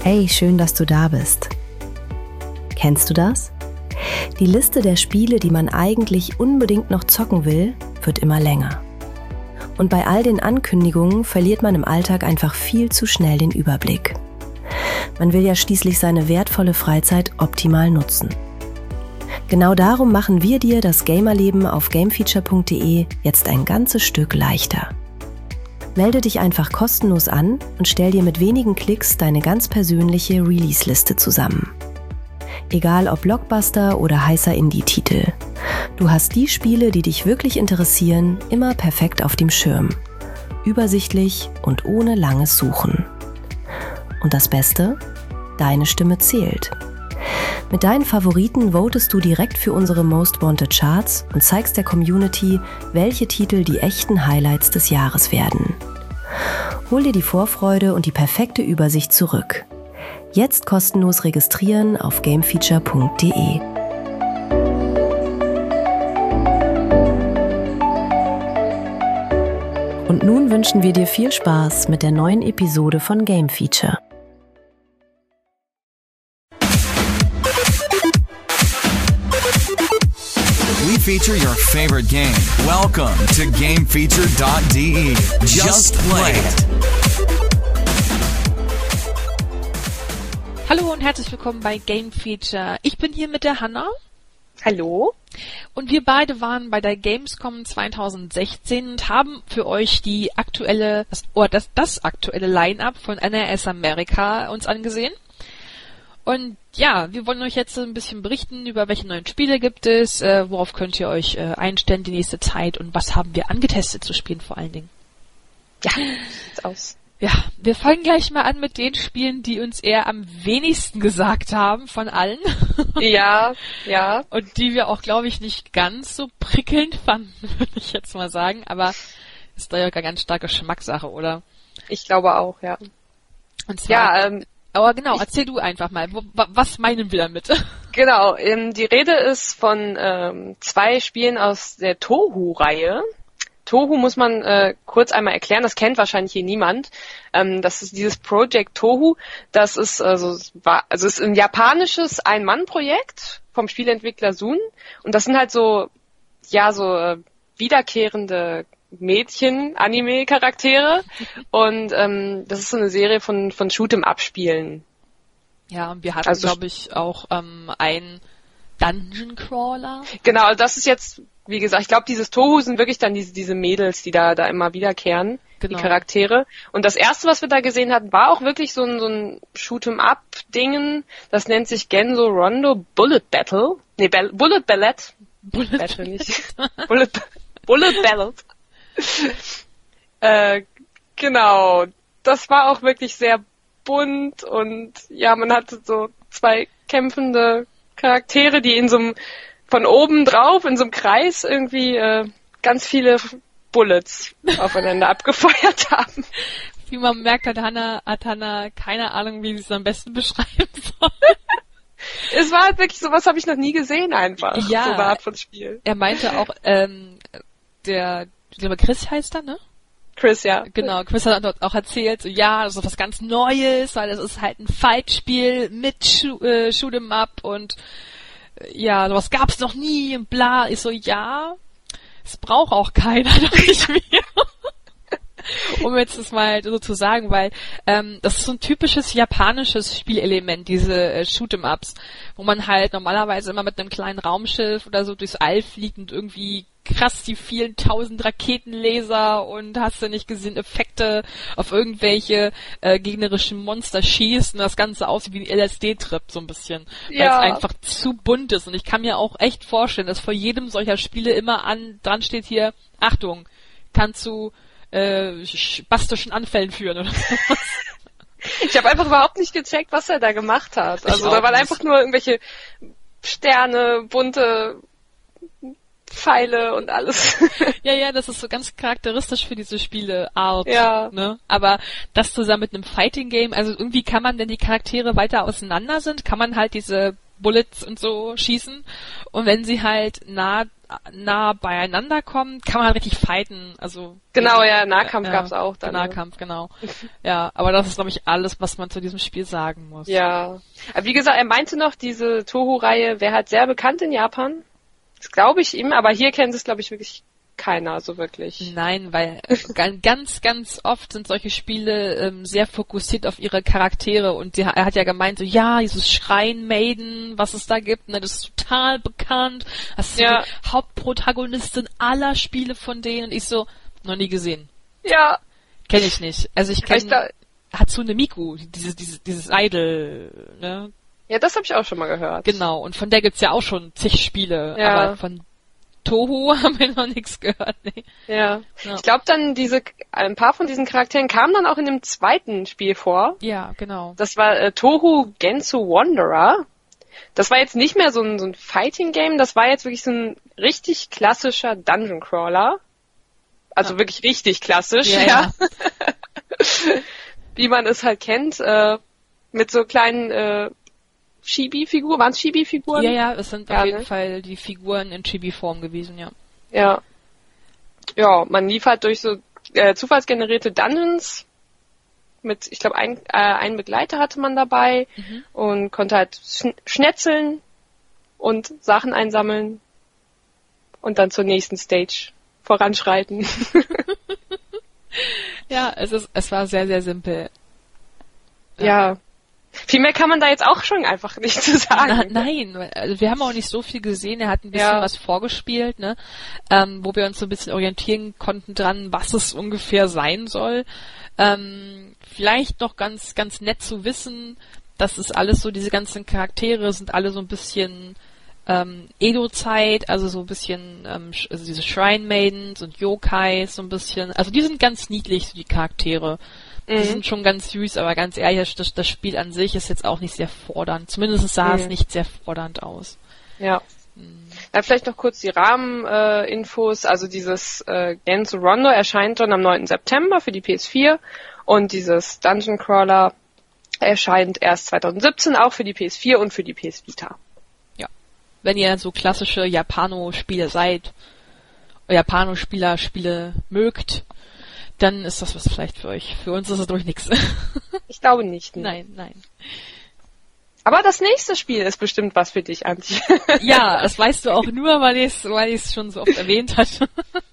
Hey, schön, dass du da bist. Kennst du das? Die Liste der Spiele, die man eigentlich unbedingt noch zocken will, wird immer länger. Und bei all den Ankündigungen verliert man im Alltag einfach viel zu schnell den Überblick. Man will ja schließlich seine wertvolle Freizeit optimal nutzen. Genau darum machen wir dir das Gamerleben auf gamefeature.de jetzt ein ganzes Stück leichter. Melde dich einfach kostenlos an und stell dir mit wenigen Klicks deine ganz persönliche Release-Liste zusammen. Egal ob Blockbuster oder heißer Indie-Titel. Du hast die Spiele, die dich wirklich interessieren, immer perfekt auf dem Schirm. Übersichtlich und ohne langes Suchen. Und das Beste? Deine Stimme zählt. Mit deinen Favoriten votest du direkt für unsere Most Wanted Charts und zeigst der Community, welche Titel die echten Highlights des Jahres werden. Hol dir die Vorfreude und die perfekte Übersicht zurück. Jetzt kostenlos registrieren auf gamefeature.de. Und nun wünschen wir dir viel Spaß mit der neuen Episode von Game Feature. We feature your favorite game. Welcome to GameFeature.de. Just play it. Hallo und herzlich willkommen bei Game Feature. Ich bin hier mit der Hanna. Hallo. Und wir beide waren bei der Gamescom 2016 und haben für euch das aktuelle Line-Up von NRS America uns angesehen. Und ja, wir wollen euch jetzt ein bisschen berichten, über welche neuen Spiele gibt es, worauf könnt ihr euch einstellen die nächste Zeit und was haben wir angetestet zu spielen vor allen Dingen. Ja, sieht's aus. Ja, wir fangen gleich mal an mit den Spielen, die uns eher am wenigsten gesagt haben von allen. Ja. Und die wir auch, glaube ich, nicht ganz so prickelnd fanden, würde ich jetzt mal sagen. Aber ist da ja eine ganz starke Geschmackssache, oder? Ich glaube auch, ja. Und zwar, ja, aber genau, erzähl du einfach mal, was meinen wir damit? Genau, die Rede ist von 2 Spielen aus der Touhou-Reihe. Touhou muss man kurz einmal erklären, das kennt wahrscheinlich hier niemand. Das ist dieses Project Touhou, das ist ist ein japanisches Ein-Mann-Projekt vom Spieleentwickler Sun und das sind halt so wiederkehrende Mädchen-Anime-Charaktere und das ist so eine Serie von Shoot'em-up-Spielen. Ja, und wir hatten, glaube ich, auch einen Dungeon Crawler. Genau, das ist jetzt, wie gesagt, ich glaube, dieses Touhou sind wirklich dann diese Mädels, die da immer wiederkehren, genau. Die Charaktere. Und das erste, was wir da gesehen hatten, war auch wirklich so ein Shoot'em-up-Dingen. Das nennt sich Genso Rondo Bullet Battle. Nee, Bullet Ballet. Bullet Battle nicht. Bullet Battle. Genau. Das war auch wirklich sehr bunt und ja, man hatte so 2 kämpfende Charaktere, die von oben drauf in so einem Kreis irgendwie ganz viele Bullets aufeinander abgefeuert haben. Wie man merkt, hat Hanna keine Ahnung, wie sie es am besten beschreiben soll. Es war halt wirklich, sowas habe ich noch nie gesehen einfach. Ja, so eine Art von Spiel. Er meinte auch, ich glaube Chris heißt er, ne? Chris, ja. Genau, Chris hat dort auch erzählt, so ja, das ist was ganz Neues, weil das ist halt ein Fight-Spiel mit Shoot'em Up und ja, sowas gab's noch nie und bla. Ich so, ja, es braucht auch keiner, dachte ich mir. Um jetzt das mal so zu sagen, weil das ist so ein typisches japanisches Spielelement, diese Shoot'em-Ups, wo man halt normalerweise immer mit einem kleinen Raumschiff oder so durchs All fliegt und irgendwie krass die vielen 1000 Raketenlaser und hast du nicht gesehen, Effekte auf irgendwelche gegnerischen Monster schießt und das Ganze aussieht wie ein LSD-Trip so ein bisschen, weil es einfach zu bunt ist und ich kann mir auch echt vorstellen, dass vor jedem solcher Spiele immer dran steht hier, Achtung, kannst du spastischen Anfällen führen oder sowas. Ich habe einfach überhaupt nicht gecheckt, was er da gemacht hat. Also da waren einfach nur irgendwelche Sterne, bunte Pfeile und alles. Ja, das ist so ganz charakteristisch für diese Spiele-Art. Ja. Ne? Aber das zusammen mit einem Fighting-Game, also irgendwie kann man, wenn die Charaktere weiter auseinander sind, kann man halt diese Bullets und so schießen. Und wenn sie halt nah nah beieinander kommen, kann man halt richtig fighten. Also Genau, ja, Nahkampf gab's auch dann. Nahkampf, genau. Ja, aber das ist, glaube ich, alles, was man zu diesem Spiel sagen muss. Ja. Aber wie gesagt, er meinte noch, diese Touhou-Reihe wäre halt sehr bekannt in Japan. Das glaube ich ihm, aber hier kennt es, glaube ich, wirklich keiner so wirklich. Nein, weil ganz, ganz oft sind solche Spiele sehr fokussiert auf ihre Charaktere und er hat ja gemeint, so ja, dieses Schrein-Maiden, was es da gibt, ne, das ist total bekannt. Das ist Ja. die Hauptprotagonistin aller Spiele von denen und ich so, noch nie gesehen. Ja. Kenn ich nicht. Also ich Ich kenne Hatsune Miku, dieses Idol, ne? Ja, das habe ich auch schon mal gehört. Genau, und von der gibt's ja auch schon zig Spiele, Ja. aber von Touhou haben wir noch nichts gehört, ne? Ja. Ja. Ich glaube dann, ein paar von diesen Charakteren kamen dann auch in dem zweiten Spiel vor. Ja, genau. Das war Touhou Gensu Wanderer. Das war jetzt nicht mehr so ein Fighting-Game, das war jetzt wirklich so ein richtig klassischer Dungeon-Crawler. Also wirklich richtig klassisch, ja. Wie man es halt kennt, mit so kleinen Chibi-Figuren. Waren es Chibi-Figuren? Ja, es sind Ja, auf jeden ne? Fall die Figuren in Chibi-Form gewesen, ja. Ja. Ja, man lief halt durch so zufallsgenerierte Dungeons mit, ich glaube, einen Begleiter hatte man dabei und konnte halt schnetzeln und Sachen einsammeln und dann zur nächsten Stage voranschreiten. Ja, es war sehr, sehr simpel. Ja. Viel mehr kann man da jetzt auch schon einfach nicht zu sagen. Nein, also wir haben auch nicht so viel gesehen. Er hat ein bisschen was vorgespielt, ne, wo wir uns so ein bisschen orientieren konnten dran, was es ungefähr sein soll. Vielleicht noch ganz, ganz nett zu wissen, das ist alles so, diese ganzen Charaktere sind alle so ein bisschen Edo-Zeit, also so ein bisschen also diese Shrine Maidens und Yokais so ein bisschen, also die sind ganz niedlich, so die Charaktere. Die sind schon ganz süß, aber ganz ehrlich, das Spiel an sich ist jetzt auch nicht sehr fordernd. Zumindest sah es nicht sehr fordernd aus. Ja. Dann vielleicht noch kurz die Rahmeninfos. Also dieses Gensu Rondo erscheint schon am 9. September für die PS4 und dieses Dungeon Crawler erscheint erst 2017 auch für die PS4 und für die PS Vita. Ja. Wenn ihr so klassische Japano-Spiele seid, Japano-Spiele mögt, dann ist das was vielleicht für euch. Für uns ist es durch nichts. Ich glaube nicht. Ne? Nein. Aber das nächste Spiel ist bestimmt was für dich, Antje. Ja, das weißt du auch nur, weil ich es schon so oft erwähnt hatte.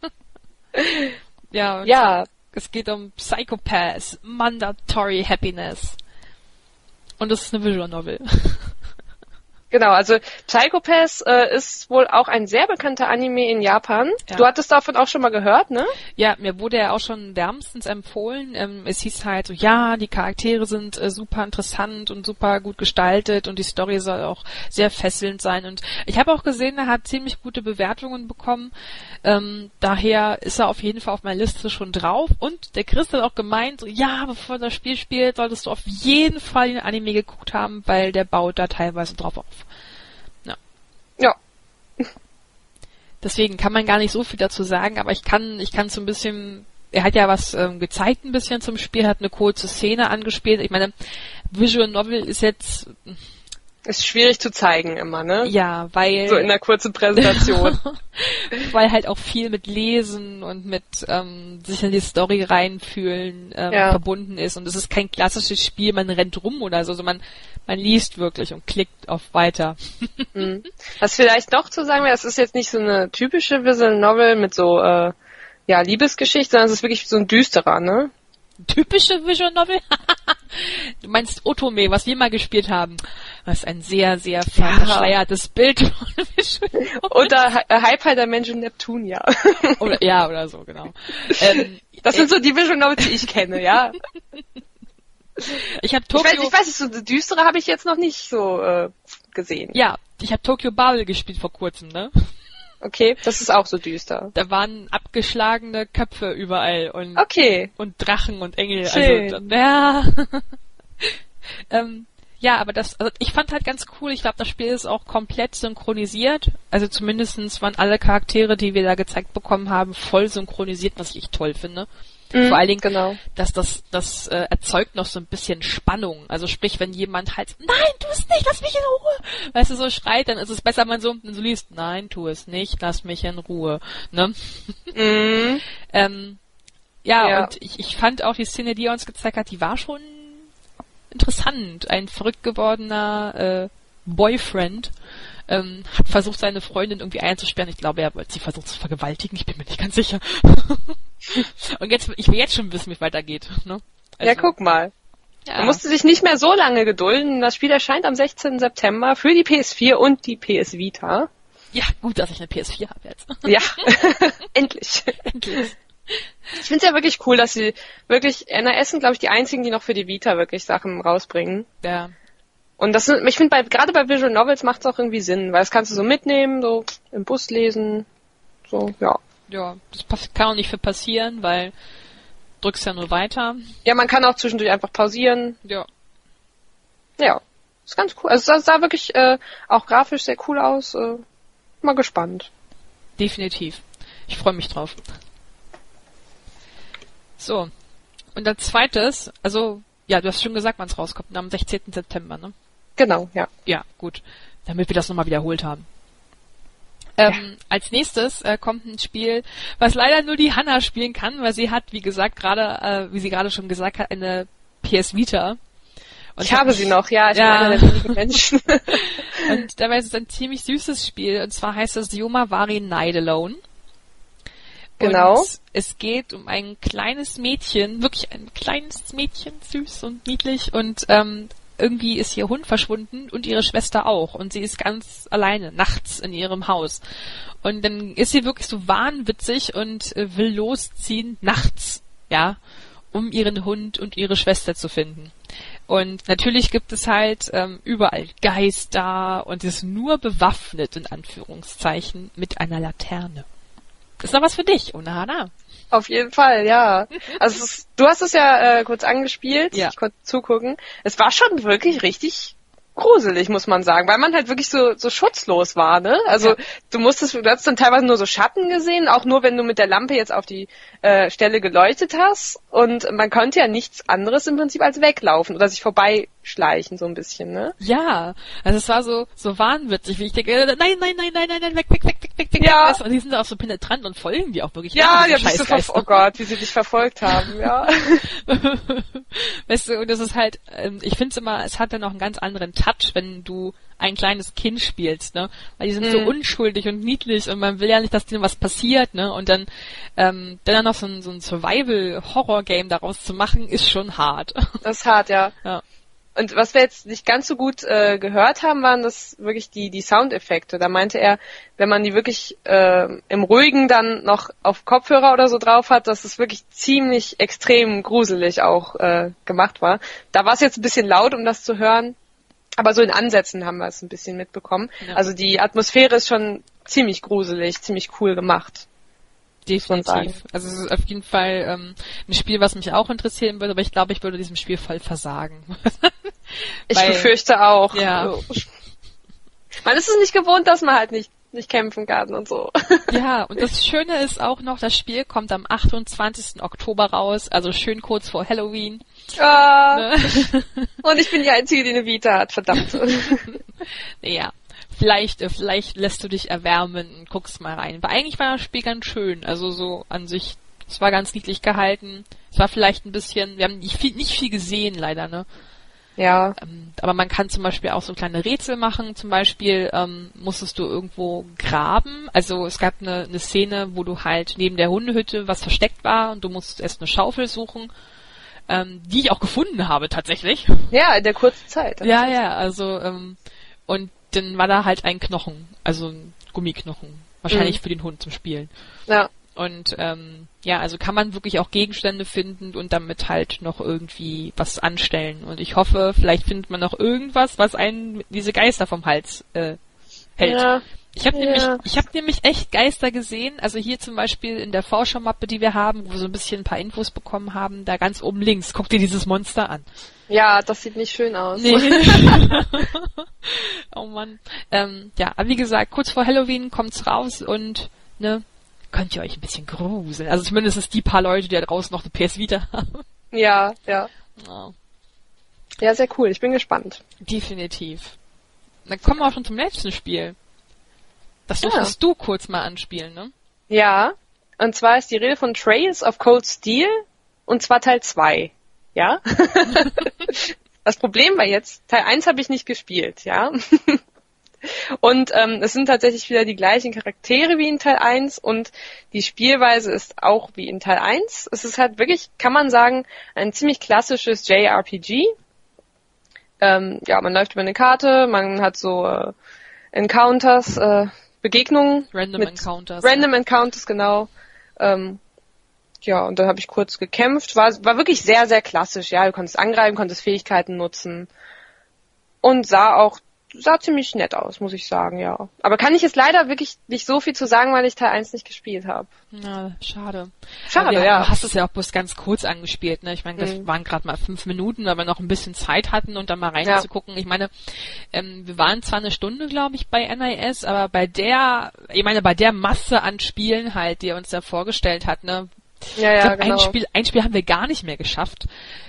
Ja. Es geht um Psychopaths, Mandatory Happiness. Und es ist eine Visual Novel. Genau, also Psychopaths ist wohl auch ein sehr bekannter Anime in Japan. Ja. Du hattest davon auch schon mal gehört, ne? Ja, mir wurde er auch schon wärmstens empfohlen. Es hieß halt so, ja, die Charaktere sind super interessant und super gut gestaltet und die Story soll auch sehr fesselnd sein. Und ich habe auch gesehen, er hat ziemlich gute Bewertungen bekommen. Daher ist er auf jeden Fall auf meiner Liste schon drauf. Und der Chris hat auch gemeint, so, ja, bevor das Spiel spielt, solltest du auf jeden Fall den Anime geguckt haben, weil der baut da teilweise drauf auf. Ja. Deswegen kann man gar nicht so viel dazu sagen, aber ich kann so ein bisschen, er hat ja was gezeigt ein bisschen zum Spiel, hat eine kurze Szene angespielt. Ich meine, Visual Novel ist jetzt... Ist schwierig zu zeigen immer, ne? Ja, weil... So in einer kurzen Präsentation. Weil halt auch viel mit Lesen und mit sich in die Story reinfühlen verbunden ist. Und es ist kein klassisches Spiel, man rennt rum oder so, also man liest wirklich und klickt auf Weiter. Was vielleicht noch zu sagen wäre, es ist jetzt nicht so eine typische Visual Novel mit so Liebesgeschichte, sondern es ist wirklich so ein düsterer, ne? Typische Visual Novel? Du meinst Otome, was wir mal gespielt haben. Das ist ein sehr, sehr verschleiertes Bild von Visual Novel. Oder Hyper Dimension Neptunia. Oder so, genau. Das sind so die Visual Novels, die ich kenne, ja. Ich weiß nicht, so düstere habe ich jetzt noch nicht so gesehen. Ja, ich habe Tokyo Babel gespielt vor kurzem, ne? Okay, das ist auch so düster. Da waren abgeschlagene Köpfe überall und und Drachen und Engel. Schön. Also aber ich fand halt ganz cool, ich glaube, das Spiel ist auch komplett synchronisiert. Also zumindestens waren alle Charaktere, die wir da gezeigt bekommen haben, voll synchronisiert, was ich toll finde. Vor allen Dingen, genau. dass das erzeugt noch so ein bisschen Spannung. Also sprich, wenn jemand halt, nein, tu es nicht, lass mich in Ruhe, weißt du, so schreit, dann ist es besser, wenn man so liest, nein, tu es nicht, lass mich in Ruhe, ne? Ja. Und ich fand auch die Szene, die er uns gezeigt hat, die war schon interessant. Ein verrückt gewordener Boyfriend hat versucht, seine Freundin irgendwie einzusperren. Ich glaube, er wollte sie versucht zu vergewaltigen. Ich bin mir nicht ganz sicher. Und ich will jetzt schon wissen, wie es weitergeht. Ne? Also, ja, guck mal. Ja. Man musste sich nicht mehr so lange gedulden. Das Spiel erscheint am 16. September für die PS4 und die PS Vita. Ja, gut, dass ich eine PS4 habe jetzt. Ja, endlich. Endlich. Ich finde es ja wirklich cool, dass sie wirklich, NRS sind, glaube ich, die einzigen, die noch für die Vita wirklich Sachen rausbringen. Ja. Und ich finde, gerade bei Visual Novels macht es auch irgendwie Sinn, weil das kannst du so mitnehmen, so im Bus lesen, so, ja. Ja, das kann auch nicht viel passieren, weil drückst ja nur weiter. Ja, man kann auch zwischendurch einfach pausieren. Ja. Ja, ist ganz cool. Also es sah wirklich auch grafisch sehr cool aus. Mal gespannt. Definitiv. Ich freue mich drauf. So. Und als zweites, also, ja, du hast schon gesagt, wann es rauskommt, am 16. September, ne? Genau, ja. Ja, gut. Damit wir das nochmal wiederholt haben. Als nächstes kommt ein Spiel, was leider nur die Hannah spielen kann, weil sie hat, wie gesagt, wie sie gerade schon gesagt hat, eine PS Vita. Und ich habe sie noch, ja, ich bin einer der wenigen Menschen. Und dabei ist es ein ziemlich süßes Spiel, und zwar heißt es Yomavari Night Alone. Genau. Und es geht um ein kleines Mädchen, wirklich ein kleines Mädchen, süß und niedlich, und irgendwie ist ihr Hund verschwunden und ihre Schwester auch, und sie ist ganz alleine nachts in ihrem Haus. Und dann ist sie wirklich so wahnwitzig und will losziehen nachts, ja, um ihren Hund und ihre Schwester zu finden. Und natürlich gibt es halt überall Geister, und ist nur bewaffnet, in Anführungszeichen, mit einer Laterne. Ist noch was für dich, Hannah? Auf jeden Fall, ja. Also du hast es ja kurz angespielt, ja. Ich konnte zugucken. Es war schon wirklich richtig gruselig, muss man sagen, weil man halt wirklich so schutzlos war, ne? Also ja. du hast dann teilweise nur so Schatten gesehen, auch nur wenn du mit der Lampe jetzt auf die Stelle geleuchtet hast, und man konnte ja nichts anderes im Prinzip als weglaufen oder sich vorbeischleichen, so ein bisschen, ne? Ja, also es war so wahnwitzig, wie ich denke, nein, weg, ja. Und die sind auch so penetrant und folgen die auch wirklich. Ja, oh Gott, wie sie dich verfolgt haben, ja. Weißt du, und das ist halt, ich finde es immer, es hat dann noch einen ganz anderen Touch, wenn du ein kleines Kind spielst, ne? Weil die sind so unschuldig und niedlich, und man will ja nicht, dass denen was passiert, ne? Und dann noch so ein Survival-Horror-Game daraus zu machen, ist schon hart. Das ist hart, ja. Ja. Und was wir jetzt nicht ganz so gut gehört haben, waren das wirklich die Soundeffekte. Da meinte er, wenn man die wirklich im Ruhigen dann noch auf Kopfhörer oder so drauf hat, dass es wirklich ziemlich extrem gruselig auch gemacht war. Da war es jetzt ein bisschen laut, um das zu hören, aber so in Ansätzen haben wir es ein bisschen mitbekommen. Ja. Also die Atmosphäre ist schon ziemlich gruselig, ziemlich cool gemacht. Definitiv. Also es ist auf jeden Fall ein Spiel, was mich auch interessieren würde, aber ich glaube, ich würde diesem Spiel voll versagen. Ich befürchte auch. Ja. Man ist es nicht gewohnt, dass man halt nicht kämpfen kann und so. Ja, und das Schöne ist auch noch, das Spiel kommt am 28. Oktober raus, also schön kurz vor Halloween. Ne? Und ich bin die Einzige, die eine Vita hat, verdammt. Ja. Vielleicht lässt du dich erwärmen und guckst mal rein. Weil eigentlich war das Spiel ganz schön. Also so an sich, es war ganz niedlich gehalten. Es war vielleicht ein bisschen, wir haben nicht viel gesehen leider, ne? Ja. Aber man kann zum Beispiel auch so kleine Rätsel machen. Zum Beispiel musstest du irgendwo graben. Also es gab eine Szene, wo du halt neben der Hundehütte was versteckt war, und du musst erst eine Schaufel suchen, die ich auch gefunden habe tatsächlich. Ja, in der kurzen Zeit. Ja, also und dann war da halt ein Knochen, also ein Gummiknochen, wahrscheinlich für den Hund zum Spielen. Ja. Und also kann man wirklich auch Gegenstände finden und damit halt noch irgendwie was anstellen. Und ich hoffe, vielleicht findet man noch irgendwas, was einen diese Geister vom Hals hält. Ja. Ich habe nämlich echt Geister gesehen, also hier zum Beispiel in der Vorschaumappe, die wir haben, wo wir so ein bisschen ein paar Infos bekommen haben, da ganz oben links, guck dir dieses Monster an. Ja, das sieht nicht schön aus. Nee. Oh Mann. Aber wie gesagt, kurz vor Halloween kommt's raus, und ne, könnt ihr euch ein bisschen gruseln. Also zumindest ist die paar Leute, die da draußen noch eine PS Vita haben. Ja, ja. Ja. Ja, sehr cool. Ich bin gespannt. Definitiv. Dann kommen wir auch schon zum letzten Spiel. Das durftest du kurz mal anspielen, ne? Ja, und zwar ist die Rede von Trails of Cold Steel, und zwar Teil 2. Ja? Das Problem war jetzt, Teil 1 habe ich nicht gespielt, ja? Und es sind tatsächlich wieder die gleichen Charaktere wie in Teil 1 und die Spielweise ist auch wie in Teil 1. Es ist halt wirklich, kann man sagen, ein ziemlich klassisches JRPG. Ja, man läuft über eine Karte, man hat so Encounters, Begegnungen. Random Encounters, genau. Ja, und dann habe ich kurz gekämpft. War wirklich sehr, sehr klassisch, ja. Du konntest angreifen, konntest Fähigkeiten nutzen. Und sah ziemlich nett aus, muss ich sagen, ja. Aber kann ich jetzt leider wirklich nicht so viel zu sagen, weil ich Teil 1 nicht gespielt habe. Ja, schade. Schade, ja. Du hast es ja auch bloß ganz kurz angespielt, ne? Ich meine, das waren gerade mal 5 Minuten, weil wir noch ein bisschen Zeit hatten und dann mal reinzugucken. Ich meine, wir waren zwar eine Stunde, glaube ich, bei NIS, aber bei der Masse an Spielen halt, die er uns da vorgestellt hat, ne? Ja, ich glaub, genau. Ein Spiel haben wir gar nicht mehr geschafft.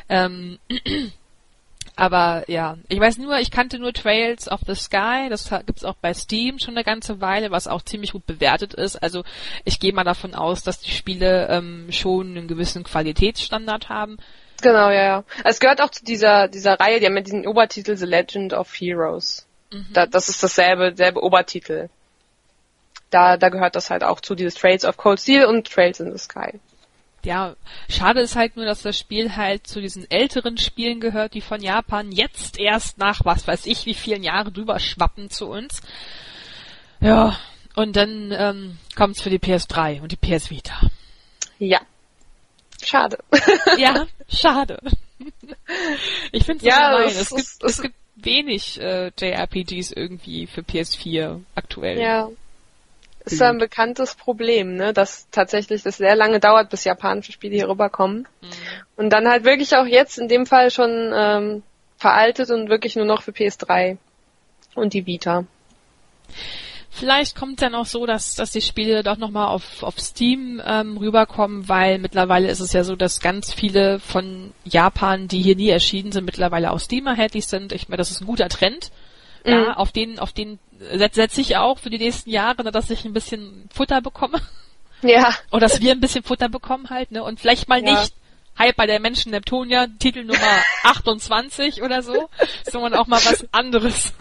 Aber ja, ich kannte nur Trails of the Sky, das gibt's auch bei Steam schon eine ganze Weile, was auch ziemlich gut bewertet ist. Also ich gehe mal davon aus, dass die Spiele schon einen gewissen Qualitätsstandard haben. Genau, ja. Es gehört auch zu dieser Reihe, die haben ja diesen Obertitel The Legend of Heroes. Das ist selbe Obertitel. Da gehört das halt auch zu, dieses Trails of Cold Steel und Trails in the Sky. Ja, schade ist halt nur, dass das Spiel halt zu diesen älteren Spielen gehört, die von Japan jetzt erst nach was weiß ich wie vielen Jahren drüber schwappen zu uns. Ja, und dann kommt's für die PS3 und die PS Vita. Ja. Schade. Ja, schade. Ich finde es gemein. Es gibt wenig JRPGs irgendwie für PS4 aktuell. Ja. Ist ein bekanntes Problem, ne, dass tatsächlich das sehr lange dauert, bis japanische Spiele hier rüberkommen. Und dann halt wirklich auch jetzt in dem Fall schon veraltet und wirklich nur noch für PS3 und die Vita. Vielleicht kommt dann auch so, dass die Spiele doch nochmal auf Steam rüberkommen, weil mittlerweile ist es ja so, dass ganz viele von Japan, die hier nie erschienen sind, mittlerweile auch Steam erhältlich sind. Ich meine, das ist ein guter Trend. Ja, auf den setze ich auch für die nächsten Jahre, dass ich ein bisschen Futter bekomme. Ja. Oder dass wir ein bisschen Futter bekommen halt, ne? Und vielleicht mal nicht Hyper der Menschen Neptunia, Titel Nummer 28 oder so, sondern auch mal was anderes.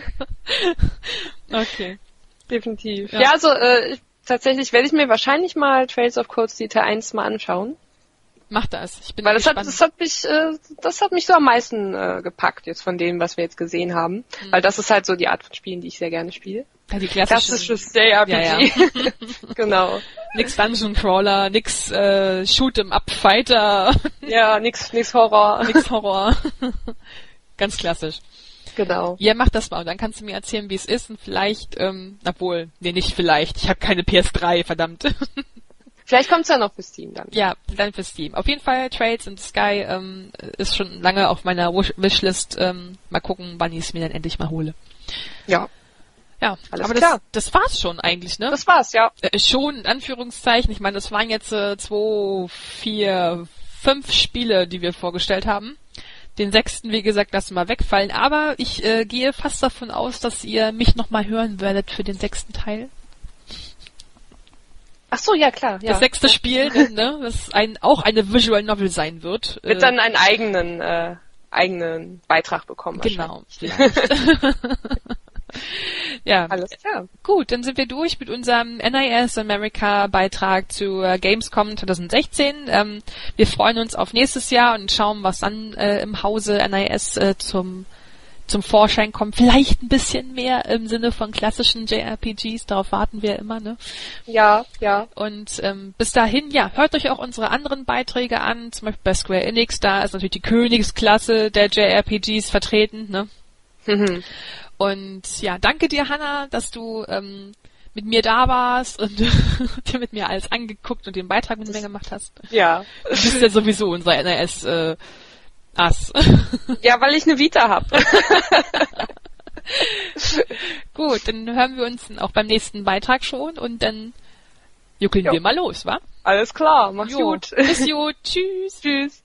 Okay. Definitiv. Ja, also tatsächlich werde ich mir wahrscheinlich mal Trails of Cold Steel Teil 1 mal anschauen. Mach das. Ich bin weil gespannt. das hat mich so am meisten gepackt jetzt von dem, was wir jetzt gesehen haben. Weil das ist halt so die Art von Spielen, die ich sehr gerne spiele. Ja, die klassischen. Klassisches JRPG. Ja. Genau. Nix Dungeon Crawler, nix Shoot'em Up Fighter. Ja, nix Horror. Nix Horror. Ganz klassisch. Genau. Ja, mach das mal und dann kannst du mir erzählen, wie es ist und vielleicht, nicht vielleicht. Ich habe keine PS3, verdammt. Vielleicht kommt's ja noch für Steam dann. Ja, dann für Steam. Auf jeden Fall Trails in the Sky ist schon lange auf meiner Wishlist. Mal gucken, wann ich es mir dann endlich mal hole. Ja. Ja, alles aber klar. Das war's schon eigentlich, ne? Das war's, ja. Schon, in Anführungszeichen. Ich meine, das waren jetzt 2, 4, 5 Spiele, die wir vorgestellt haben. Den 6., wie gesagt, lassen wir wegfallen. Aber ich gehe fast davon aus, dass ihr mich nochmal hören werdet für den 6. Teil. Ach so, ja klar. Ja. Das 6. Spiel, ne, das auch eine Visual Novel sein wird. Wird dann einen eigenen Beitrag bekommen. Genau. Ja. Alles klar. Gut, dann sind wir durch mit unserem NIS America Beitrag zu Gamescom 2016. Wir freuen uns auf nächstes Jahr und schauen, was dann im Hause NIS zum Vorschein kommt. Vielleicht ein bisschen mehr im Sinne von klassischen JRPGs, darauf warten wir immer, ne? Ja, ja. Und bis dahin, ja, hört euch auch unsere anderen Beiträge an, zum Beispiel bei Square Enix, da ist natürlich die Königsklasse der JRPGs vertreten, ne? Und ja, danke dir, Hannah, dass du mit mir da warst und dir mit mir alles angeguckt und den Beitrag mit mir gemacht hast. Ja. Du bist ja sowieso unser NRS Ass. Ja, weil ich eine Vita habe. Gut, dann hören wir uns auch beim nächsten Beitrag schon und dann juckeln Jo. wir mal los, wa? Alles klar, mach's Jo, gut. bis gut, tschüss. Tschüss.